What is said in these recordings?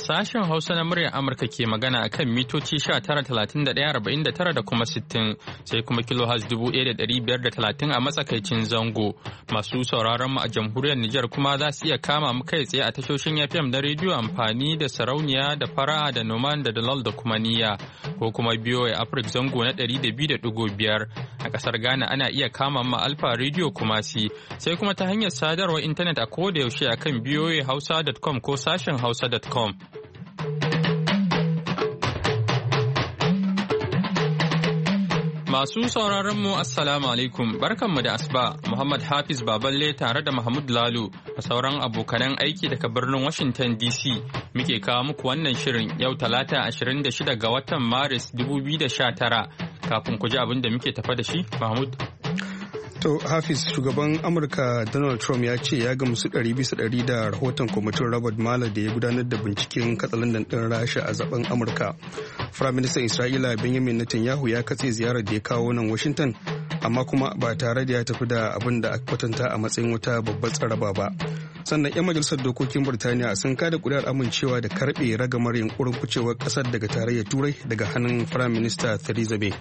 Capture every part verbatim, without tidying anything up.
Sashen Hausa na muryar Amurka ke magana a kan mitoci sha tara talatin da ɗaya arba'in da tara da kuma sittin sai kuma kilohaz dubu ɗaya da ɗari biyar da talatin a matsakaicin zango. Masu sauraron mu a jamhuriyar Nijar kuma za su iya kama mu kai tsaye a tashoshin F M na rediyo amfani da sarauniya da fara'a da noman da dalal da kuma niyya ko kuma biyo a Afrik zango na ɗari da biyu da ɗigo biyar. A ƙasar Ghana ana iya kama mu Alfa rediyo Kumasi sai kuma ta hanyar sadarwar intanet a koda yaushe akan biyo hausa dot com ko sashen hausa dot com. Masu sauraron mu Assalamu alaikum barkanmu da asuba Muhammad Hafiz Baballe tare da Mahmud Lalo da sauran abokanan aiki daga birnin Washington D C muke kawo muku wannan shirin yau talata ashirin da shida ga watan Maris dubu biyu da sha tara kafin ku ji abin da muke tafa da shi Mahmud. To Hafiz shugaban Amurka Donald Trump ya ce ya gamsu ɗari bisa ɗari da rahoton kwamitin Robert Mueller da ya gudanar da binciken katsalandan ɗin Rasha a zaben Amurka. Firaministan Isra'ila Benjamin Netanyahu ya katse ziyarar da ya kawo nan Washington amma kuma ba tare da ya tafi da abin da aka kwatanta a matsayin wata babbar tsaraba ba. Sannan 'yan majalisar dokokin Burtaniya sun kada kuri'ar amincewa da karɓe ragamar yunkurin kucewar ƙasar daga tarayyar Turai daga hannun Firaminista Theresa May.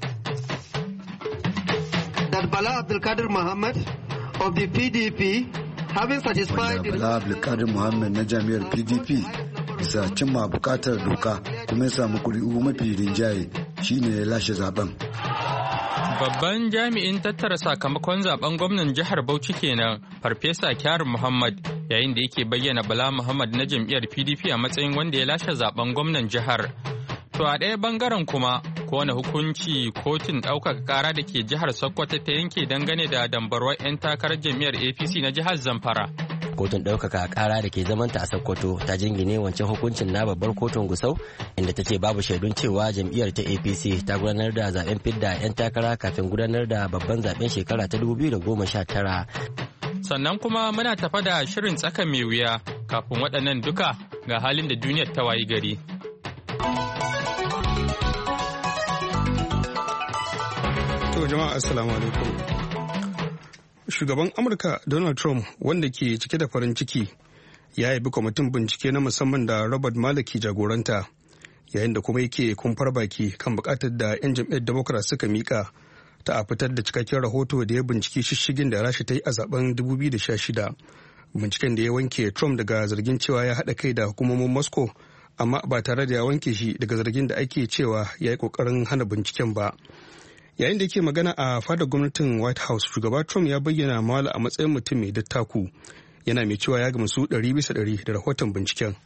That Bala Abdulkadir Muhammad of the P D P having satisfied the Bala Abdulkadir Muhammad na jami'ar P D P bisa cimma bukatar doka kuma ya samu kuri'u mafi rinjaye shine ya lashe zaben. Babban jami'in tattara sakamakon zaben gwamnan jihar Bauchi kenan Farfesa Kyari Muhammad yayin da yake bayyana Bala Muhammad na jam'iyyar P D P a matsayin wanda ya lashe zaben gwamnan jihar. To a ɗaya bangaren kuma kowane hukunci kotun ɗaukaka ƙara da ke jihar Sokoto ta yanke dangane da dambarwar 'yan takarar jam'iyyar A P C na jihar Zamfara. Kotun ɗaukaka ƙara da ke zamanta a Sokoto ta jingine wancan hukuncin na babbar kotun Gusau inda ta ce babu shaidun cewa jam'iyyar ta A P C ta gudanar da zaben fidda 'yan takara kafin gudanar da babban zaben shekara ta dubu biyu da goma sha tara. Sannan kuma muna tafa da shirin tsaka mai wuya kafin waɗannan duka ga halin da duniyar ta wayi gari. To jama'a assalamu alaikum. Shugaban Amurka Donald Trump wanda ke cike da farin ciki ya yabi kwamitin bincike na musamman da Robert Mueller ke jagoranta yayin da kuma yake kumfar baki kan bukatar da 'yan jam'iyyar Democrat suka mika ta a fitar da cikakken rahoto da ya binciki shishigin da Rasha ta yi a zaben dubu biyu da sha shida. Binciken da ya wanke Trump daga zargin cewa ya haɗa kai da hukumomin Moscow amma ba tare da ya wanke shi daga zargin da ake cewa ya yi ƙoƙarin hana binciken ba. Yayin da yake magana a fadar gwamnatin White House, shugaba Trump ya bayyana Mueller a matsayin mutum mai dattaku, yana mai cewa ya gamsu ɗari bisa ɗari da rahoton binciken.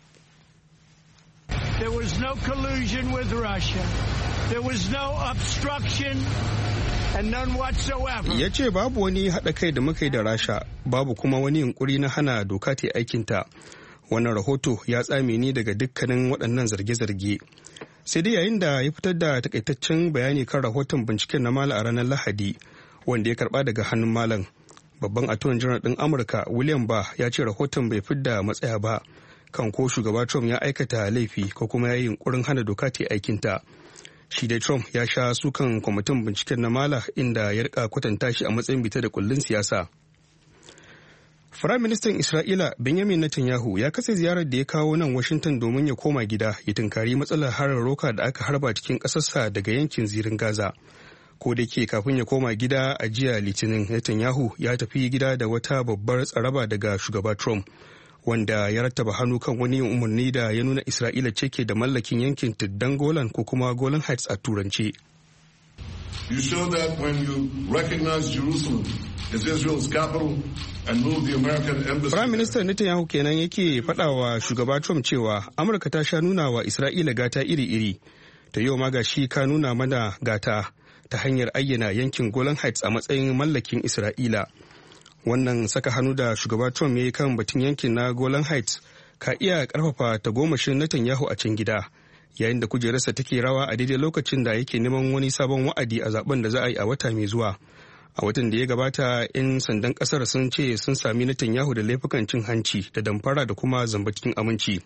There was no collusion with Russia. There was no obstruction and none whatsoever. Ya ce babu wani haɗa kai da muka yi da Rasha, babu kuma wani yunkuri na hana doka ta aikinta. Wannan rahoto ya tsame ni daga dukkanin waɗannan zarge-zarge. Sai dai yayin da ya fitar da takaitaccen bayani kan rahoton binciken na Mueller a ranar Lahadi wanda ya karba daga hannun Malam, babban attorney general ɗin Amurka William Barr ya ce rahoton bai fidda matsaya ba kan ko shugaba Trump ya aikata laifi ko kuma ya yi yunkurin hana doka ta aikinta. Shi dai Trump ya sha sukan kwamitin binciken na Mueller inda ya rika kwatanta shi a matsayin bita da kullun siyasa. Firaministan Isra'ila Benjamin Netanyahu ya katse ziyarar da ya kawo nan Washington domin ya koma gida ya tunkari matsalar harin roka da aka harba cikin ƙasarsa daga yankin zirin Gaza. Ko da ke kafin ya koma gida a jiya Litinin, Netanyahu ya tafi gida da wata babbar tsaraba daga shugaba Trump, wanda ya rattaba hannu kan wani umarni da ya nuna Isra'ila ce ke da mallakin yankin tuddan Golan ko kuma Golan Heights a Turance. You show that when you recognize Jerusalem as Israel's capital and move the American embassy. Prime Minister Netanyahu kenan yake faɗawa shugaba Trump cewa Amurka ta sha nuna wa Isra'ila gata iri-iri. Ta yau ma gashi ka nuna mana gata ta hanyar ayyana yankin Golan Heights a matsayin mallakin Isra'ila. Wannan saka hannu da shugaba Trump ya yi kan batun yankin na Golan Heights ka iya karfafa tagomashin Netanyahu a can gida, yayin da kujerarsa take rawa a daidai lokacin da yake neman wani sabon wa'adi a zaben da za a yi a wata mai zuwa. A watan da ya gabata, 'yan sandan kasar sun ce sun sami Netanyahu da laifukan cin hanci da damfara da kuma zamba cikin aminci.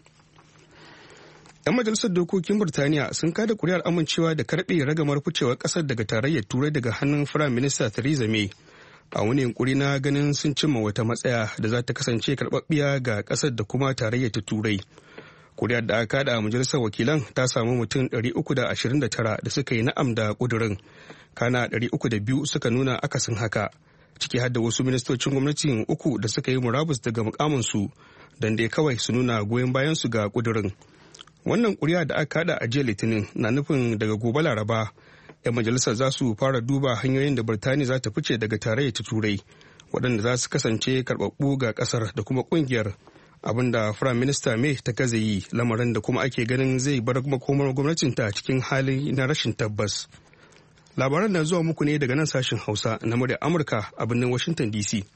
'Yan majalisar dokokin Burtaniya sun kada kuri'ar amincewa da karɓe ragamar ficewar ƙasar daga tarayyar Turai daga hannun Firayim Minista Theresa May a wani yunkuri na ganin sun cimma wata matsaya da za ta kasance karɓaɓɓiya ga ƙasar da kuma tarayyar ta Turai. Kuri'ar da aka kada a majalisar wakilan ta samu mutum ɗari uku da ashirin da tara da suka yi na'am da ƙudurin, kana ɗari uku da biyu suka nuna akasin haka, ciki har da wasu ministocin gwamnatin uku da suka yi murabus daga mukaminsu don dai kawai su nuna goyon bayansu ga ƙudurin. Wannan kuri'a da aka kada a jiya Litinin na nufin daga gobe Laraba 'yan majalisar za su fara duba hanyoyin da Birtaniya za ta fice daga tarayyar ta Turai, waɗanda za su kasance karɓaɓɓu ga ƙasar da kuma ƙungiyar, abinda Firayim Minista May ta gaza yi, lamarin da kuma ake ganin zai bar makomar gwamnatinta cikin hali na rashin tabbas. Labaran na zuwa muku ne daga nan sashen Hausa na muryar Amurka a birnin Washington D C.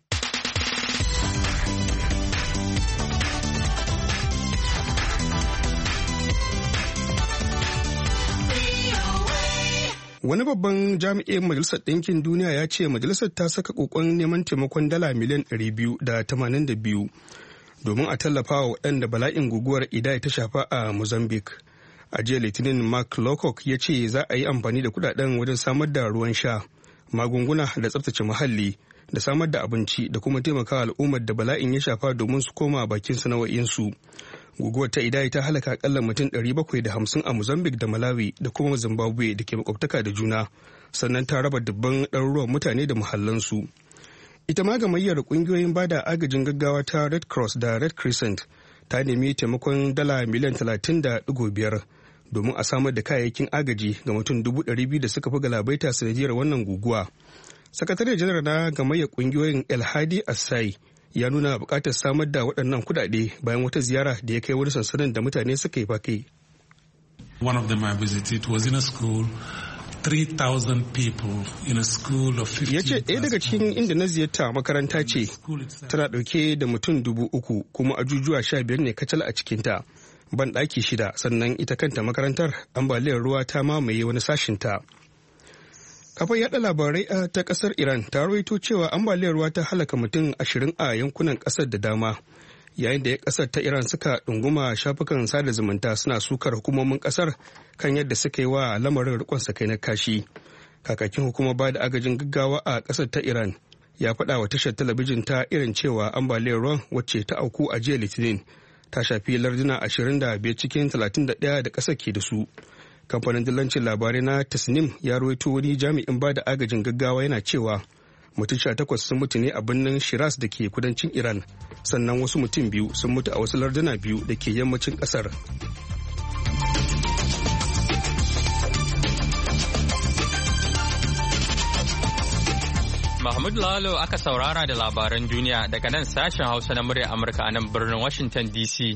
Wani babban jami'in Majalisar Ɗinkin Duniya ya ce majalisar ta saka kokon neman taimakon dala miliyan ɗari biyu da tamanin da biyu domin a tallafa wa waɗanda bala'in guguwar Idai ta shafa a Mozambique. A jiya Litinin Mark Lowcock ya ce za a yi amfani da kudaden wajen samar da ruwan sha, magunguna da tsaftace muhalli da samar da abinci da kuma taimakawa al'ummar da bala'in ya shafa domin su koma bakin sana'o'insu. Guguwar ta Idai ta halaka akalla mutum ɗari bakwai da hamsin a Mozambique da Malawi da kuma Zimbabwe da ke makwabtaka da juna, sannan ta raba dubban ɗaruruwan mutane da muhallansu. Ita ma gamayyar ƙungiyoyin bada agajin gaggawa ta Red Cross da Red Crescent ta nemi taimakon dala miliyan talatin da ɗigo biyar domin a samar da kayayyakin agaji ga mutum dubu ɗari biyu da suka fi galabaita sanadiyar wannan guguwa. Sakatare janar na gamayyar ƙungiyoyin El Hadi Assai ya nuna buƙatar samar da waɗannan kuɗaɗe bayan wata ziyara da ya kai wani sansanin da mutane suka yi fake. One of them I visited was in a school, three thousand people in a school of fifty. Ya ce ɗaya daga cikin inda na ziyarta makaranta ce tana ɗauke da mutum dubu uku kuma ajujuwa sha biyar ne kacal a cikinta, ban ɗaki shida, sannan ita kanta makarantar ambaliyar ruwa ta mamaye wani sashinta. Kafar yada labarai ta kasar Iran ta rawaito cewa ambaliyar ruwa ta halaka mutum ashirin a yankunan kasar da dama, yayin da ya kasar ta Iran suka ɗunguma shafukan sada zumunta suna sukar hukumomin kasar kan yadda suka yi wa lamarin rikon sakai na kashi. Kakakin hukumar ba da agajin gaggawa a kasar ta Iran ya faɗa wa tashar talabijin ta Iran cewa ambaliyar ruwan wacce ta auku a jiya Litinin ta shafi larduna ashirin da biyar cikin talatin da ɗaya da ƙasar ke da su. Kamfanin dillancin labarai na Tasnim ya rawaito wani jami'in ba da agajin gaggawa yana cewa mutum sha takwas sun mutu ne a birnin Shiraz da ke kudancin Iran, sannan wasu mutum biyu sun mutu a wasu larduna biyu da ke yammacin kasar. Mahmud Lalo aka saurara da labaran duniya daga nan sashen Hausa na muryar Amurka a nan birnin Washington D C.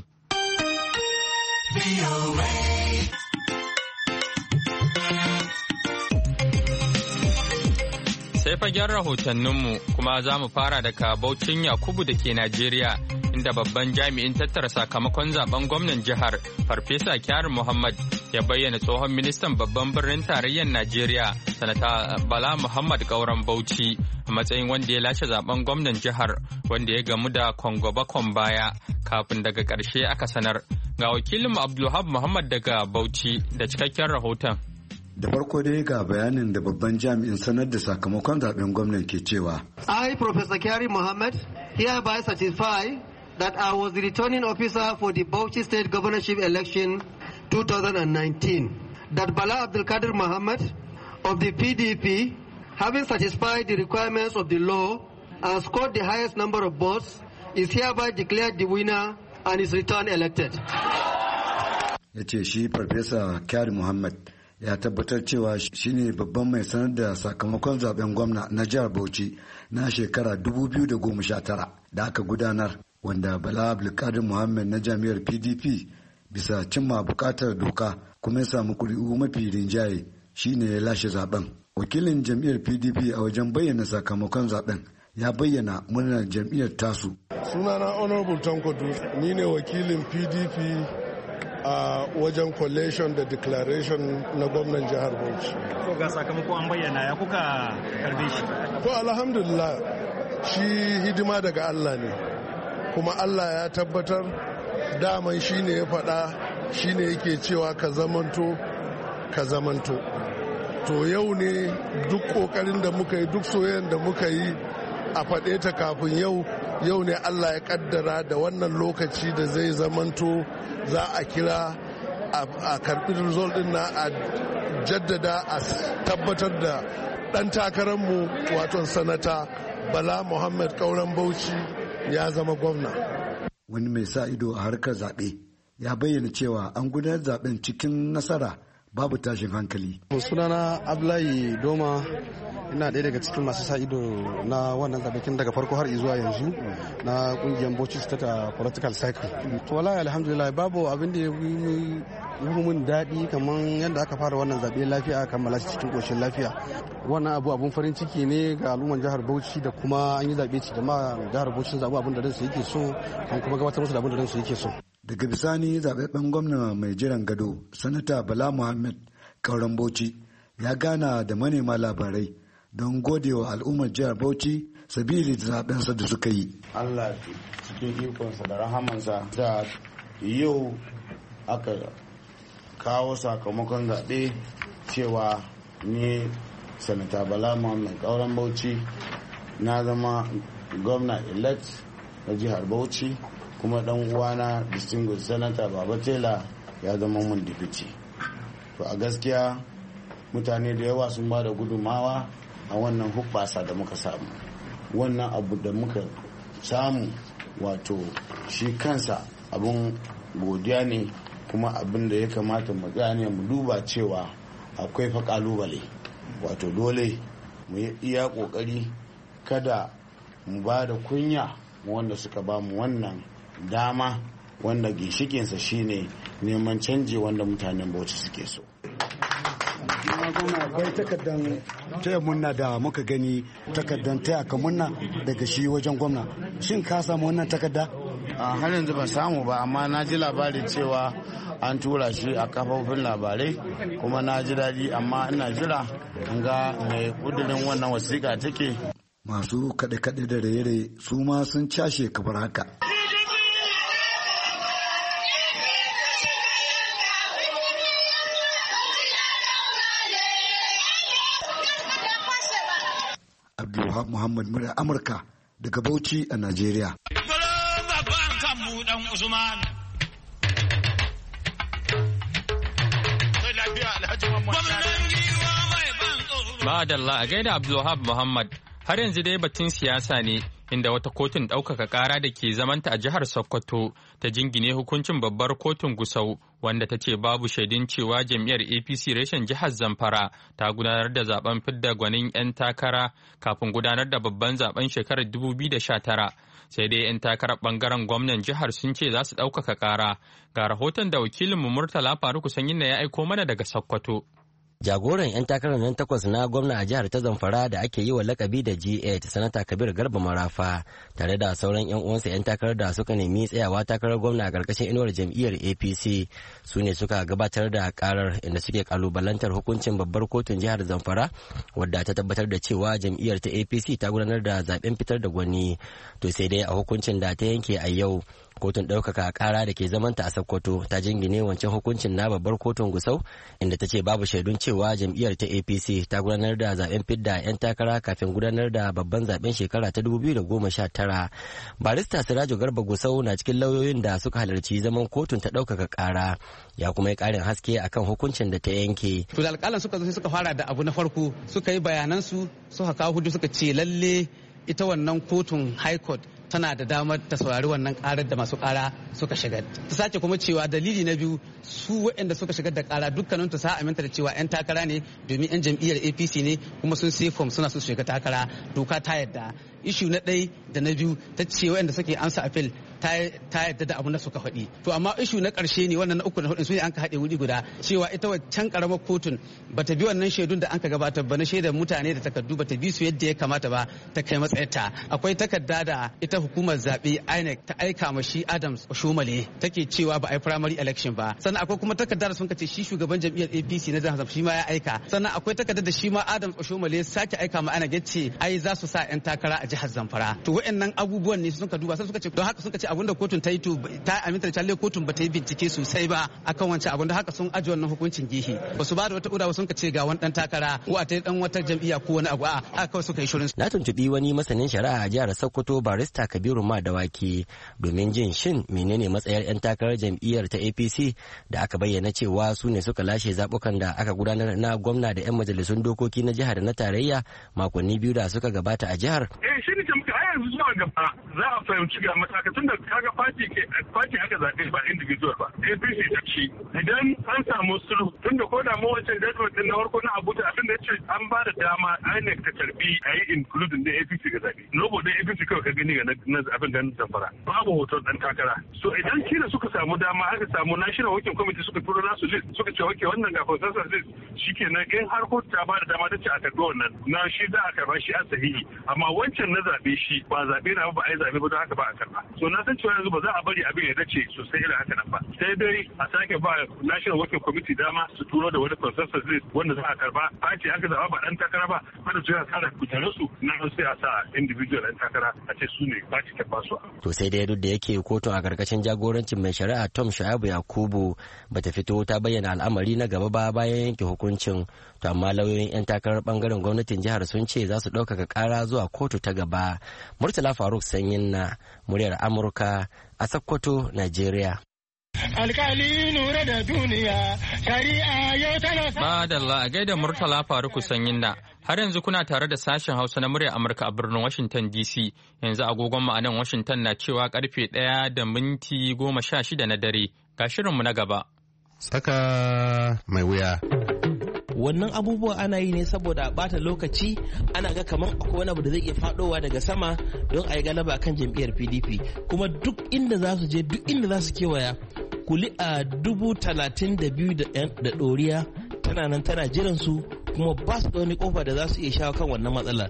Sai fagen rahotanninmu kuma za mu fara daga Bauchin Yakubu da ke Najeriya, inda babban jami'in tattara sakamakon zaben gwamnan jihar Farfesa Kyari Muhammad ya bayyana tsohon ministan babban birnin tarayyar Najeriya Sanata Bala Muhammad Gauran Bauchi a matsayin wanda ya lashe zaben gwamnan jihar, wanda ya gamu da kwangwabakon baya kafin daga ƙarshe aka sanar. Ga wakilinmu Abdulhab Muhammad daga Bauchi da cikakken rahoton. Da farko dai ga bayanin da babban jami'in sanar da sakamakon zaben gwamnan ke cewa. I, Professor Kyari Muhammad, hereby certify that I was the returning officer for the Bauchi State Governorship Election twenty nineteen. That Bala Abdulkadir Muhammad of the P D P, having satisfied the requirements of the law and scored the highest number of votes, is hereby declared the winner and is returned elected. Ya ce shi Farfesa Kyari Muhammad ya tabbatar cewa shine babban mai sanar da sakamakon zaben gwamna na jihar Bauchi na shekara dubu biyu da goma sha tara da aka gudanar, wanda Bala Abdulkadir Muhammad na jami'ar P D P bisa cimma bukatar doka kuma ya samu kuri'u mafi rinjaye shine ya lashe zaben. Wakilin jam'iyyar P D P a wajen bayyana sakamakon zaben ya bayyana murnar jam'iyyar tasu. Sunana Honorable Tanko Dutse, ni ne wakilin P D P a wajen collation da declaration na gwamnan jihar Bauchi. To ga sakamako an bayyana, ya kuka karbe shi? To alhamdulillah, shi hidima daga Allah ne, kuma Allah ya tabbatar daman shi ne ya faɗa, shi ne yake cewa ka zamanto ka zamanto. To yau ne duk ƙoƙarin da muka yi, duk soyayyar da muka yi a faɗe ta kafin yau yau ne Allah ya kaddara da wannan lokaci da zai zamanto za a kira a karbi result din na a jaddada a tabbatar da dan takararmu wato sanata Bala Muhammad Kauran Bauchi ya zama gwamna. Wani mai sa ido a harkar zaɓe ya bayyana cewa an gudanar zaben cikin nasara babu tashin hankali. Sunana Abdullahi Doma, ina ɗaya daga cikin masu sa ido na wannan zaɓen daga farko har zuwa yanzu na ƙungiyar Bauchi State Political Cycle. To wallahi alhamdulillah babu abin da ya yi mun daɗi kamar yadda aka fara wannan zaɓe lafiya aka kammala shi cikin ƙoshin lafiya. Wannan abu abun farin ciki ne ga al'umman jihar Bauchi da kuma an yi zaɓe ci da ma jihar Bauchi zaɓi abin da ransu yake so an kuma gabatar musu da abin da ransu yake so. Daga bisani zaɓaɓɓen gwamna mai jiran gado sanata Bala Muhammad Kauran Bauchi ya gana da manema labarai don godewa al'ummar jihar Bauchi sabili da zaɓensa da suka yi. Allah cikin ikonsa da rahamansa da yau aka kawo sakamakon zaɓe cewa ni sanata Bala Muhammad Kauran Bauchi na zama gwamna elect na jihar Bauchi, kuma dan uwana distinguished senator Baba Tela ya zama mun dipiti. To a gaskiya mutane da yawa sun ba da gudumawa a wannan hubbasa da muka samu. Wannan abu da muka samu wato shi kansa abun godiya ne, kuma abin da ya kamata mu gane mu duba cewa akwai fa kalubale. Wato dole mu yi iya kokari kada mu ba da kunya wanda suka ba mu wannan dama, wanda ginshikinsa shine neman canji wanda mutanen Bauchi suke so. Akwai takardan taya munna da muka gani, takardan taya ka munna daga shi wajen gwamna, shin ka samu wannan takarda? A har yanzu ban samu ba, amma na ji labarin cewa an tura shi a kafofin labarai, kuma na ji daɗi, amma ina jira in ga mai kudirin wannan wasiƙa take. Masu kaɗe-kaɗe da raye-raye su ma sun cashe kamar haka. Abdulwahab Muhammad murya Amurka daga Bauchi a Najeriya. Ma'adalla a gaida Abdulwahab Muhammad. Har yanzu dai batun siyasa ne, inda wata kotun ɗaukaka ƙara da ke zamanta a jihar Sokoto ta jingine hukuncin babbar kotun Gusau, wanda ta ce babu shaidun cewa jam'iyyar A P C reshen jihar Zamfara ta gudanar da zaben fidda gwanin 'yan takara kafin gudanar da babban zaben shekarar dubu biyu da sha tara. Sai dai 'yan takarar ɓangaren gwamnan jihar sun ce za su ɗaukaka ƙara. Ga rahoton da wakilinmu Murtala Faruku Sanyin ya aiko mana daga Sokoto. Jagoran 'yan takarar nan takwas na gwamna a jihar ta Zamfara da ake yi wa lakabi da G eight, Sanata Kabir Garba Marafa, tare da sauran 'yan uwansa 'yan takarar da suka nemi tsayawa takarar gwamna a ƙarƙashin inuwar jam'iyyar A P C, su ne suka gabatar da karar inda suke kalubalantar hukuncin babbar kotun jihar Zamfara, wadda ta tabbatar da cewa jam'iyyar ta A P C ta gudanar da zaben fitar da gwani. To sai dai a hukuncin da ta yanke a yau, kotun ɗaukaka ƙara da ke zamanta a Sokoto ta jingine wancan hukuncin na babbar kotun Gusau, inda ta ce babu shaidun cewa jam'iyyar ta A P C ta gudanar da zaben fidda 'yan takara kafin gudanar da babban zaben shekara ta dubu biyu da goma sha tara. Barista Sirajo Garba Gusau na cikin lauyoyin da suka halarci zaman kotun ta ɗaukaka ƙara, ya kuma yi ƙarin haske akan hukuncin da ta yanke. To da alƙalan suka zo suka fara da abu na farko, suka yi bayanansu, suka kawo hujju, suka ce lalle ita wannan kotun High Court tana da damar ta saurari wannan karar da masu kara suka shigar. Ta sace kuma cewa dalili na biyu, su waɗanda suka shigar da kara dukkanin ta sa aminta da cewa 'yan takara ne domin 'yan jam'iyyar A P C ne, kuma sun sai form suna so su shiga takara, doka ta yadda. Ishu na ɗaya da na biyu ta ce waɗanda suke amsa appeal ta yadda da abu na suka faɗi. To amma ishu na ƙarshe ne, wannan na uku na hudu su ne an ka haɗe wuri guda, cewa ita wancan ƙaramar kotun bata bi wannan shaidun da an ka gabatar ba na shaidar mutane da takardu, bata bi su yadda ya kamata ba ta kai matsayarta. Akwai takarda da ita hukumar zaɓe I N E C ta aika ma shi Adams Oshomale take cewa ba a yi primary election ba. Sannan akwai kuma takarda da sun ce shi shugaban jam'iyyar A P C na jihar shi ma ya aika. Sannan akwai takarda da shi ma Adams Oshomale sake aika ma I N E C ce ai za su sa 'yan takara a jihar Zamfara. To waɗannan abubuwan ne sun ka duba sai suka ce don haka suka ce a abin da kotun ta yi to ta aminta da lalle kotun ba ta yi bincike sosai ba akan wancan abin da haka sun aji wannan hukuncin gihi ba su ba da wata uda ba sun ka ce ga wani dan takara ko a ta dan wata jam'iyya ko wani abu a haka kawai suka yi shirin. Na tuntubi wani masanin shari'a a jihar Sokoto barista Kabiru Madawaki domin jin shin menene matsayar 'yan takarar jam'iyyar ta A P C da aka bayyana cewa su ne suka lashe zabukan da aka gudanar na gwamna da 'yan majalisun dokoki na jihar da na tarayya makonni biyu da suka gabata a jihar. Eh shi ne muka a yanzu zuwa gaba za a fahimci ga matakatun da kaga party ke party aka zaɓe ba individual ba. A P C ta ci idan an samu sulhu tun da ko da mu wancan judgment din na farko na Abuja abin da ya ce an ba da dama I N E C ta karbi a yi including da A P C ga zaɓe. Lobo da A P C kawai ka gani ga na abin da zamfara babu hoton dan takara. So idan kila suka samu dama aka samu National Working Committee suka turo nasu list suka ce wake wannan ga consensus list shikenan in har kotu ta ba da dama ta ce a karbi wannan na shi za a karba shi a sahihi amma wancan na zaɓe shi ba zaɓe na ba a yi zaɓe ba don haka ba a karba. So na san cewa yanzu ba za a bari abin ya dace sosai irin haka nan ba. Sai dai a sake ba National Working Committee dama su turo da wani consensus list wanda za a karba party aka zaba ba dan takara ba wanda su ya kara kujerar su na sai a sa individual dan takara a ce su ne party ta basu. To sai dai duk da yake kotun a karkashin jagorancin mai shari'a Tom Shaibu Yakubu bata fito ta bayyana al'amari na gaba ba bayan yanke hukuncin to amma lauyoyin 'yan takarar bangaren gwamnatin jihar sun ce za su ɗaukaka ƙara zuwa kotu ta gaba. Murtala Faruk Sanyin na muryar Amurka a Sokoto, Najeriya. Alkali nura da duniya shari'a yau tana Madalla a gaida Murtala Faruku Sanyin na har yanzu kuna tare da sashen Hausa na muryar Amurka a birnin Washington D C yanzu agogon mu a nan Washington na cewa karfe ɗaya da minti goma sha shida na dare ga shirinmu na gaba. Tsaka mai wuya. Wannan abubuwa ana yi ne saboda a bata lokaci ana ga kamar akwai wani abu da zai iya fadowa daga sama don a yi galaba kan jam'iyyar P D P kuma duk inda za su je duk inda za su kewaya kuli a dubu talatin da biyu da ɗoriya tana nan tana jiran su kuma ba su da wani kofa da za su iya shawo kan wannan matsalar.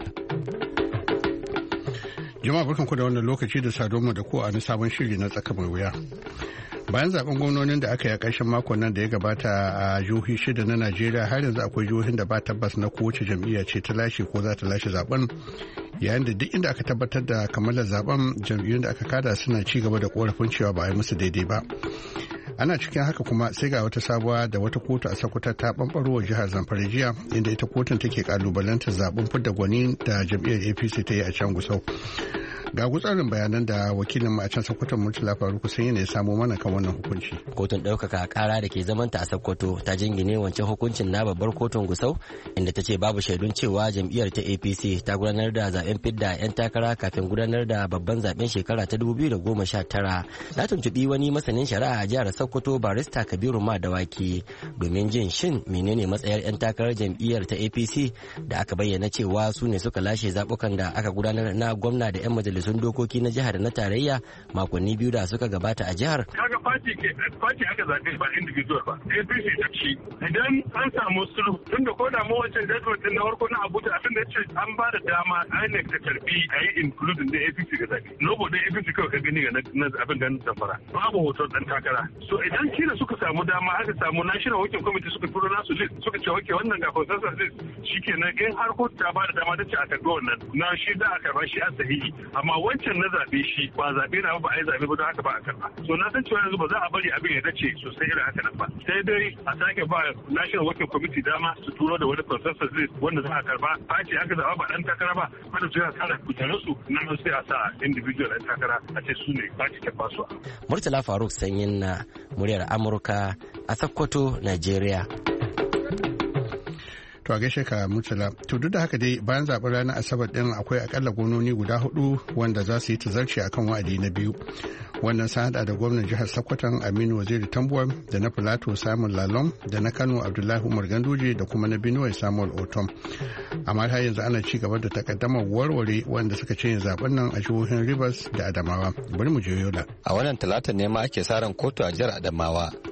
Jama'a barkanku da wannan lokaci da saduwa da ku a wani sabon shiri na tsaka mai wuya. Bayan zaben gwamnonin da aka yi a ƙarshen makon nan da ya gabata a jihohi shida na Najeriya har yanzu akwai jihohin da ba tabbas na kowace jam'iyya ce ta lashe ko za ta lashe zaben yayin da duk inda aka tabbatar da kammalar zaben jam'iyyun da aka kada suna ci gaba da korafin cewa ba a yi musu daidai ba. Ana cikin haka kuma sai ga wata sabuwa da wata kotu a Sokoto ta bambarwa jihar Zamfara jiya inda ita kotun take kalubalantar zaben fidda gwani da jam'iyyar A P C ta yi a can Gusau. Ga gutsarin bayanan da wakilin mu a can Sokoto Murtala Faruku sun yi ne samo mana kan wannan hukunci. Kotun ɗaukaka ƙara da ke zamanta a Sokoto ta jingine wancan hukuncin na babbar kotun Gusau inda ta ce babu shaidun cewa jam'iyyar ta A P C ta gudanar da zaben fidda 'yan takara kafin gudanar da babban zaben shekara ta dubu biyu da goma sha tara. Na tuntuɓi wani masanin shari'a a jihar Sokoto barista Kabiru Madawaki domin jin shin menene matsayar 'yan takarar jam'iyyar ta A P C da aka bayyana cewa su ne suka lashe zabukan da aka gudanar na gwamna da 'yan majalisun sun dokoki na jihar da na tarayya makonni biyu da suka gabata a jihar. Kaga party ke party aka zaɓe ba individual ba. A P C ta ci idan an samu sulhu tun da ko da mu wancan judgment din na farko na Abuja abin da ya ce an ba da dama I N E C ta karbi a yi including da A P C ga zaɓe. Lobo da A P C kawai ka gani ga na abin da zamfara. Babu hoton dan takara. So idan kila suka samu dama aka samu National Working Committee suka turo nasu list suka ce wake wannan ga consensus list shikenan in har kotu ta ba da dama ta ce a karbi wannan na shi za a karba shi a sahihi amma wancan na zaɓe shi ba zaɓe na ba a yi zaɓe ba don haka ba a karɓa. So na san cewa yanzu ba za a bari abin ya dace sosai irin haka nan ba. Sai dai a sake ba National Working Committee dama su turo da wani consensus list wanda za a karɓa. Party aka zaɓa ba ɗan takara ba wanda su ya kara kujerar su na sai a sa individual ɗan takara a ce su ne party ta basu. Murtala Faruk Sanyin na muryar Amurka a Sokoto, Najeriya. To a gaishe ka Murtala. To duk da haka dai bayan zaɓen ranar Asabar ɗin akwai akalla gononi guda hudu wanda za su yi tazarci akan wa'adi na biyu. Wannan sun hada da gwamnan jihar Sokoton Aminu Waziri Tambuwal da na Filato Samuel Lalong da na Kano Abdullahi Umar Ganduje da kuma na Benue Samuel Otom. Amma har yanzu ana ci gaba da takaddamar warware wanda suka ce zaben nan a jihohin Rivers da Adamawa. Bari mu je Yola. A wannan talata ne ma ake sa ran kotu a jihar Adamawa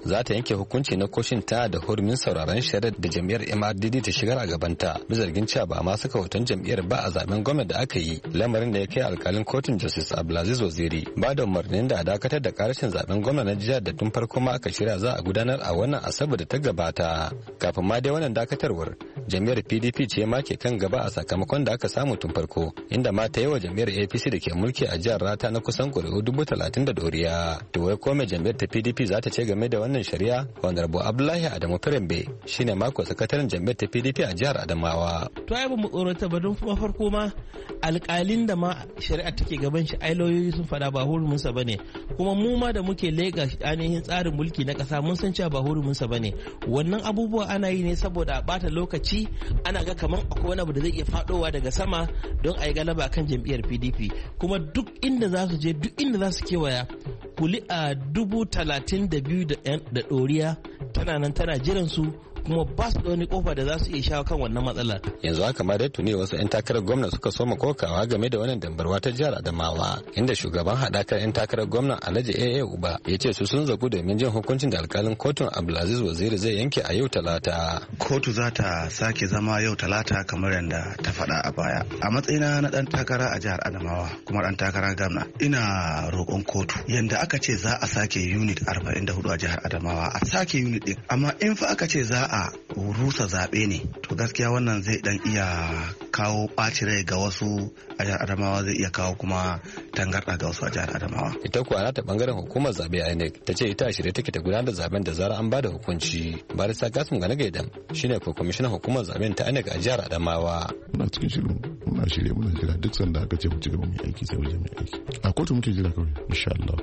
za ta yanke hukunci na koshin ta da hurumin sauraron shari'ar da jam'iyyar M R D D ta shigar a gabanta bisa zargin cewa ba ma saka hoton jam'iyyar ba a zaben gwamnati da aka yi, lamarin da ya kai alkalin kotun Justice Abdulaziz Waziri ba da umarnin da a dakatar da karashin zaben gwamnati na jihar da tun farko ma aka shirya za a gudanar a wannan asabar da ta gabata. Kafin ma dai wannan dakatarwar jam'iyyar P D P ce ma ke kan gaba a sakamakon da aka samu tun farko, inda ma ta yi wa jam'iyyar A P C da ke mulki a jihar rata na kusan ƙuri'u dubu talatin da doriya. To wai ko mai jam'iyyar ta P D P za ta ce game da wannan shari'a? Honorable Abdullahi Adamu Firimbe shine mako sakataren jam'iyyar ta P D P a jihar Adamawa. To ai ba mu tsorata ba don kuma farko ma alƙalin da ma shari'a take gaban shi ai lauyoyi sun faɗa ba hurumunsa bane, kuma mu ma da muke lega ainihin tsarin mulki na ƙasa mun san cewa ba hurumunsa bane. Wannan abubuwa ana yi ne saboda a bata lokaci, ana ga kamar akwai wani abu da zai iya faɗowa daga sama don a yi galaba kan jam'iyyar P D P. Kuma duk inda za su je, duk inda za su kewaya, kuli a dubu talatin da biyu da ɗoriya tana nan tana jiran su, kuma ba su da wani kofa da za su iya shawo kan wannan matsalar. Yanzu haka ma dai tuni wasu 'yan takarar gwamna suka soma kokawa game da wannan dambarwa ta jihar Adamawa, inda shugaban haɗakar 'yan takarar gwamna Alhaji A A Uba ya ce su sun zagu domin jin hukuncin da alkalin kotun Abdulaziz Waziri zai yanke a yau Talata. Kotu za ta sake zama yau Talata kamar yadda ta faɗa a baya. A matsayina na ɗan takara a jihar Adamawa kuma ɗan takara gwamna, ina roƙon kotu yadda aka ce za a sake unit arba'in da hudu a jihar Adamawa a sake unit ɗin, amma in fa aka ce za a rusa zaɓe ne, to gaskiya wannan zai dan iya kawo ɓaci rai ga wasu a jihar Adamawa, zai iya kawo kuma tangarɗa ga wasu a jihar Adamawa. Ita kuwa ta bangaren hukumar zaɓe I N E C ta ce ita shirye take ta gudanar da zaben da zara an bada hukunci. Barista Kasim Gane-Gaidam shine ko kwamishinan hukumar zaben ta I N E C a jihar Adamawa. Muna cikin shirin, muna shirye, muna jira duk sanda aka ce mu ci gaba mu aiki sai mu je mu aiki. A kotu muke jira kawai insha Allah.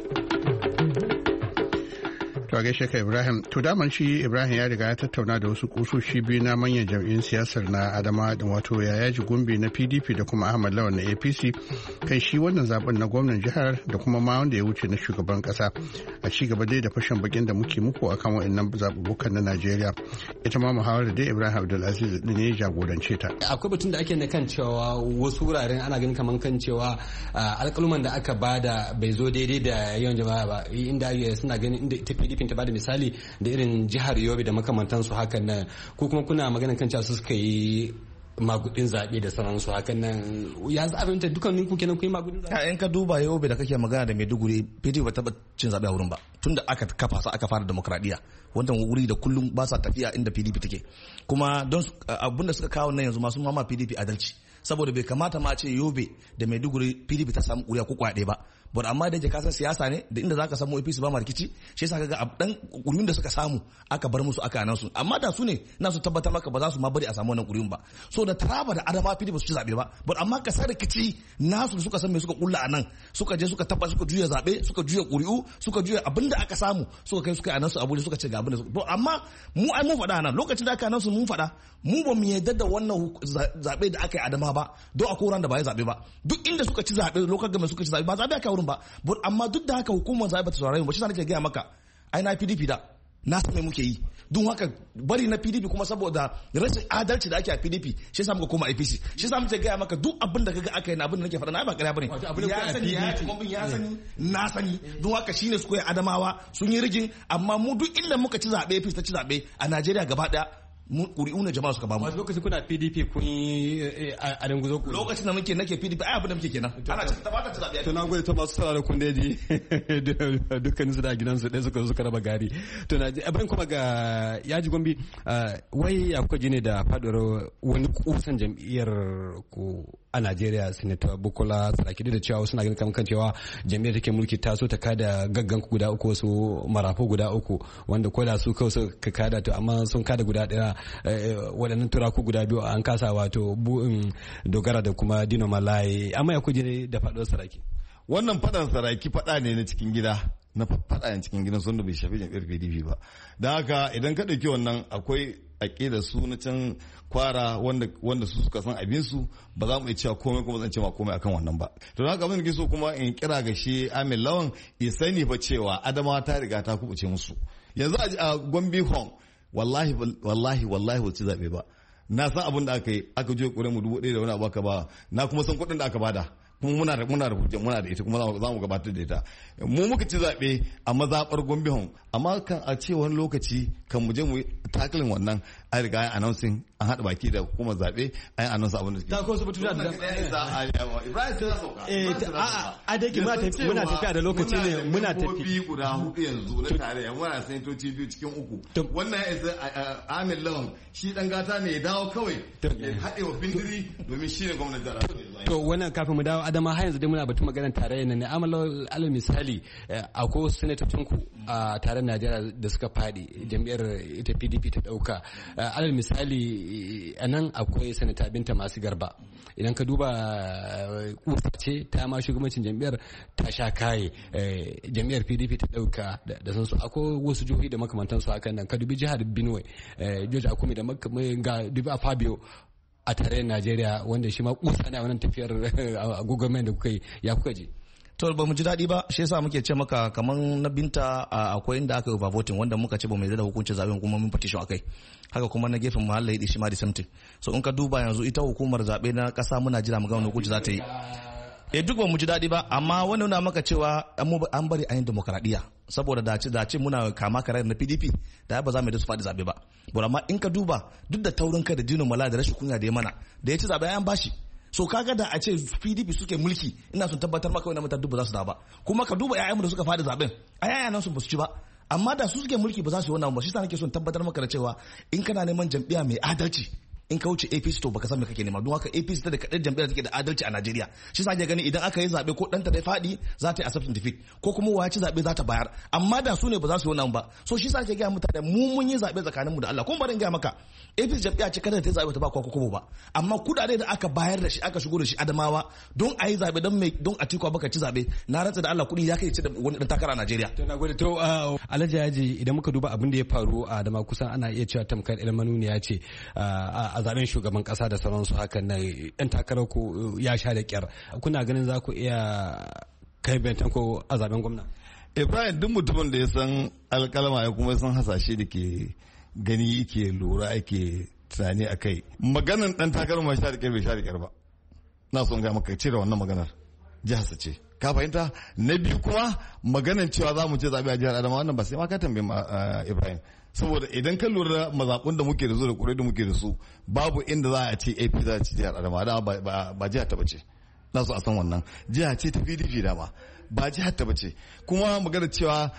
To a gaishe ka Ibrahim. To daman shi Ibrahim ya riga ya tattauna da wasu kusoshi biyu na manyan jam'iyyun siyasar na Adama da wato Yayaji Gumbi na P D P da kuma Ahmad Lawan na A P C kan shi wannan zaben na gwamnan jihar da kuma ma wanda ya wuce na shugaban kasa. A ci gaba dai da fashin bakin da muke muku akan waɗannan zaɓuɓɓukan na Najeriya. Ita ma muhawarar da Ibrahim Abdulaziz ne ya jagorance ta. Akwai batun da ake na kan cewa wasu wuraren ana ganin kaman kan cewa alƙaluman da aka bada bai zo daidai da yawan jama'a ba, inda suna ganin inda ita P D P ta bada misali da irin jihar Yobe da makamantansu hakan nan, ko kuma kuna magana kan cewa su suka yi magudin zaɓe da sauransu hakan nan, ya za a fahimta dukkanin ku kenan ku yi magudin zaɓe? In ka duba Yobe da kake magana da Maiduguri, P D P ba taɓa cin zaɓe a wurin ba tunda aka kafa sa aka fara demokradiyya, wannan wuri da kullum ba sa tafiya inda P D P take, kuma don abinda suka kawo nan yanzu masu mama P D P adalci, saboda bai kamata ma ce Yobe da Maiduguri P D P ta samu ƙuri'a ko kwaɗe ba, but amma da yake kasan siyasa ne da inda zaka samu A P C ba ma rikici, shi yasa kaga dan ƙuri'un da suka samu aka bar musu aka nan su, amma da su ne na su tabbatar maka ba za su ma bari a samu wannan ƙuri'un ba. So da Taraba da Adama P D P su ci zabe ba, but amma ka sa rikici nasu da suka san me suka kulla a nan, suka je suka tabbata suka juya zabe, suka juya ƙuri'u, suka juya abinda aka samu, suka kai suka anan su Abuja suka ce ga abinda su. Amma mu ai mun faɗa nan lokacin da aka nan su mun faɗa mu ba mu yarda da wannan zabe da aka yi Adama ba, don a koran da ba ya zabe ba, duk inda suka ci zabe lokacin da suka ci zabe ba zabe aka wurin ba, but amma duk da haka hukumar zabe ba ta saurare mu ba, shi nake gaya maka ai na P D P da na san me muke yi, don haka bari na P D P kuma saboda rashin adalci da ake a P D P shi yasa muka koma A P C, shi yasa muke gaya maka duk abin da kaga aka yi na abin da nake faɗa na ba ƙarya bane, ya sani ya kuma ya sani na sani, don haka shine su koyi Adamawa sun yi rigin, amma mu duk inda muka ci zabe A P C ta ci zabe a Najeriya gaba daya ƙuri'u na jama'a suka bamu. Wasu lokacin kuna P D P kun yi a danguzo ku. Lokacin da muke nake P D P ai abin da muke kenan. Ana cikin tabbatar da zaɓe. To na gode ta masu sauraro kun daji dukkanin su da gidansu ɗaya suka suka raba gari. To na abin kuma ga Yaji Gombe wai ya kuka ji ne da faɗuwar wani kusan jam'iyyar ku a Najeriya Senator Bukola Saraki, da cewa suna ganin kan cewa jam'iyyar take mulki ta so ta kada gaggan guda uku, wasu marafu guda uku wanda ko da su kawai suka kada to amma sun kada guda ɗaya, waɗannan turaku guda biyu an kasa, wato bu'in Dogara da kuma Dino Malaye. Amma ya kuje da faɗuwar Saraki. Wannan faɗan Saraki faɗa ne na cikin gida, na faɗa ne cikin gidan sun da bai shafi jam'iyyar P D P ba. Don haka idan ka ɗauki wannan akwai aƙida su na can kwara wanda wanda su suka san abin su, ba za mu iya cewa komai kuma zan ce ma komai akan wannan ba. To haka abin da ke so kuma in kira ga shi Amin Lawan ya sani fa cewa Adamawa ta riga ta kubuce musu. Yanzu a Gombe Home wallahi wallahi wallahi ba ci zabe ba. Na san abin da aka yi, aka je kure mu dubu ɗaya da wani abu aka ba, na kuma san kuɗin da aka bada. kuma muna da muna da hujja muna da ita kuma za mu gabatar da ita. Mu muka ci zaɓe a mazaɓar Gombe hon amma kan a ce wani lokaci kan mu je mu tackling wannan an riga an announcing an haɗa baki da hukumar zaɓe an announce abin da suke. Ta ko su batu da Ibrahim ta sauka. Eh a a da ke muna tafiya da lokaci ne muna tafi. Muna guda hudu yanzu na tarayya muna sanatoci biyu cikin uku. Wannan Ahmed Lawan shi dan gata ne ya dawo kawai ya haɗe wa bindiri domin shi ne gwamnati da to wannan kafin mu dawo Adama har yanzu dai muna batun maganar tarayya ne amala alal misali akwai wasu sanatocin ku a taron Najeriya da suka fadi jam'iyyar ita P D P ta dauka alal misali anan akwai sanata Binta Masu Garba idan ka duba kusa ce ta ma shugabancin jam'iyyar ta sha kai jam'iyyar P D P ta dauka da san su akwai wasu jihohi da makamantansu hakan nan ka dubi jihar Benue George Akume da ga dubi a Fabio a tarayyar Najeriya wanda shi ma kusa ne a wannan tafiyar gwagwarmayar da kuka yi ya kuka je. To ba mu ji daɗi ba shi yasa muke ce maka kaman na Binta akwai inda aka yi overvoting wanda muka ce ba mu yarda da hukuncin zaben kuma mun petition akai haka kuma na gefen muhallai shi ma da something so in ka duba yanzu ita hukumar zabe na ƙasa muna jira mu ga wani hukunci za ta yi. Eh duk ba mu ji daɗi ba amma wani na maka cewa an bari a yin demokradiyya saboda dace dace muna kama karar na P D P da ba za mu yi da su faɗi zabe ba. Bura amma in ka duba duk da taurin kai da dinin mala da rashin kunya da ya mana da ya ci zabe an bashi. So kaga da a ce P D P suke mulki ina son tabbatar maka wannan mutane duk ba za su da ba kuma ka duba ƴaƴanmu da suka faɗi zaben a ƴaƴan su ba su ci ba amma da su suke mulki ba za su yi wannan ba shi yasa nake son tabbatar maka da cewa in kana neman jam'iyya mai adalci in ka wuce A P C to baka san me kake nema don haka A P C ta da kadai jam'iyyar take da adalci a Najeriya shi yasa ake gani idan aka yi zabe ko danta da fadi za ta yi acceptance defeat ko kuma waye ci zabe za ta bayar amma da su ne ba za su yi wannan ba so shi yasa ake ga mutane mu mun yi zabe tsakanin mu da Allah kuma bari in ga maka A P C jam'iyya ce kada ta yi zabe ta ba ko kobo ba amma kudade da aka bayar da shi aka shigo da shi Adamawa don a yi zabe don mai don Atiku baka ci zabe na rantsa da Allah kudi ya kai ci da wani dan takara a Najeriya. To nagode to Alhaji Yaji idan muka duba abin da ya faru a Adama kusan ana iya cewa tamkar ilmanuni ya ce a zaben shugaban kasa da sauransu hakan nan yan takarar ku ya sha da kyar kuna ganin za ku iya kai bentan ko a zaben gwamna. Ibrahim duk mutumin da ya san alkalama ya kuma san hasashe da ke gani yake lura ake tunani a kai maganan dan takarar ma sha da kyar bai sha da kyar ba na son ga maka cire wannan maganar jihar sa ce ka fahimta na biyu kuma maganan cewa za mu ce zaɓe a jihar Adamawa wannan ba sai ma ka tambaye Ibrahim saboda idan ka lura mazaɓun da muke da su da ƙurai da muke da su babu inda za a ce A P za a ci jihar Adamawa dama ba jihar ta bace na so a san wannan jiha ce ta P D P dama ba jihar ta bace kuma magana cewa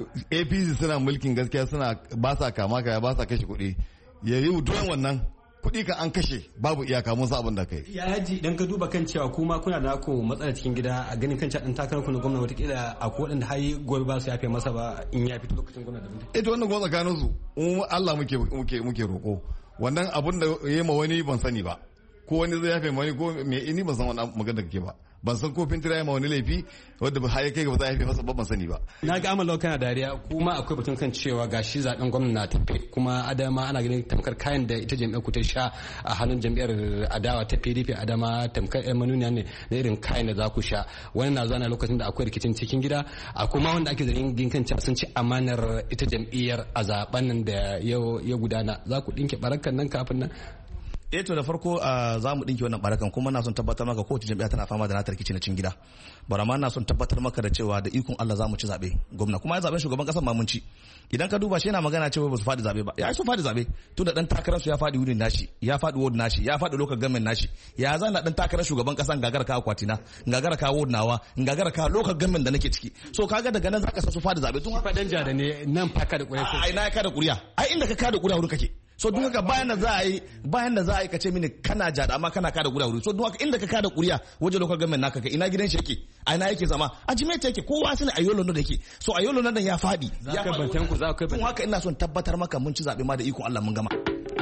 A P C suna mulkin gaskiya suna ba sa kama kaya ba sa kashe kuɗi ya yi wutuwan wannan kuɗi ka an kashe babu iyaka mun abin da kai. Ya yaji idan ka duba kan cewa kuma kuna da ku matsala cikin gida a ganin kan ɗan takarar ku na gwamna watakila a ko waɗanda har gobe ba su yafe masa ba in ya fito lokacin gwamna da mutum. Ita wannan gwamna tsakanin su mu Allah muke muke muke roƙo wannan abun da ya ma wani ban sani ba ko wani zai yafe wani ko me ni ban san wannan magana da kake ba. Ban san ko fintira ya ma wani laifi wadda ba har kai ga ba za a haife masa ban sani ba. Na ga amalau kana dariya kuma akwai batun kan cewa gashi zaben gwamnati na tafe kuma Adama ana ganin tamkar kayan da ita jam'iyyar ku ta sha a hannun jam'iyyar adawa ta P D P Adama tamkar ɗan manuniya ne na irin kayan da za ku sha wani na zuwa lokacin da akwai rikicin cikin gida a kuma wanda ake zargin kan cewa sun ci amanar ita jam'iyyar a zaben nan da ya gudana za ku dinke barakan nan kafin nan. eh to da farko za mu dinki wannan barakan kuma na son tabbatar maka kowace jam'iyya tana fama da nata rikici na cin gida bara ma na son tabbatar maka da cewa da ikon Allah za mu ci zabe gwamna kuma ya zaben shugaban kasar ma mun ci idan ka duba shi yana magana cewa ba su fadi zabe ba ya su fadi zabe tun da dan takarar su ya fadi wurin nashi ya fadi ward nashi ya fadi local government nashi ya zana dan takarar shugaban kasa gagara ka akwatina gagara ka ward nawa gagara ka local government da nake ciki so kaga daga nan zaka sa su fadi zabe tun fadan jada ne nan faka da kuriya ai na ka da kuriya ai inda ka ka da kuriya wurin kake so duk haka bayan da za a yi bayan da za a yi kace mini kana jada amma kana kada kuriya wuri so duk haka inda ka kada kuriya waje local government naka ka ina gidan shi yake a ina yake zama a jimeta yake kowa sani a yolo da yake so a yolo nan ya fadi ya ka bantan ku za ka bantan haka ina son tabbatar maka mun ci zabe ma da ikon Allah mun gama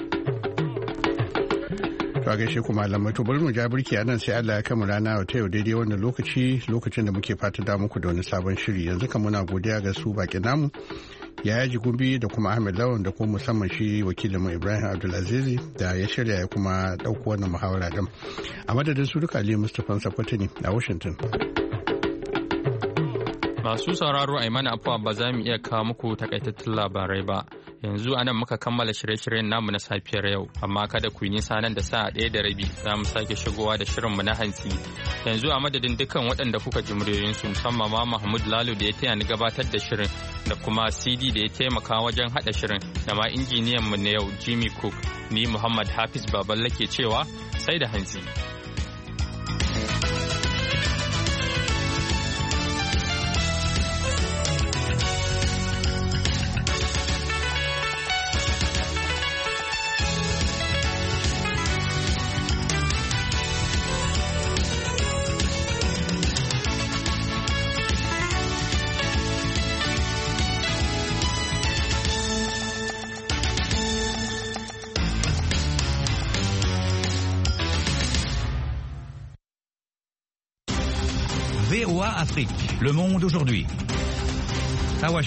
to gaishe ku malamai to bari mu ja burki a nan sai Allah ya kama rana ta yau daidai wannan lokaci lokacin da muke fata da muku da wani sabon shiri yanzu kan muna godiya ga su baki namu ya yaji gumbi da kuma Ahmed Lawan da kuma musamman shi wakilin mu Ibrahim Abdulaziz da ya shirya ya kuma dauko wannan muhawara din a madadin su duka Ali Mustapha Sakwato ne a Washington. Masu sauraro a mana afuwa ba za mu iya kawo muku takaitattun labarai ba yanzu anan muka kammala shirye-shiryen namu na safiyar yau, amma kada ku yi nisa nan da sa'a ɗaya da rabi za mu sake shigowa da shirinmu na hantsi. Yanzu a madadin dukkan waɗanda kuka ji muryoyinsu, musamman ma Mahmud Lalo da ya taya ni gabatar da shirin, da kuma C D da ya taimaka wajen haɗa shirin, da ma injiniyan mu na yau Jimmy Cook, ni Muhammad Hafiz Baballe ke cewa sai da hantsi. V O A Afrique, Le Monde aujourd'hui.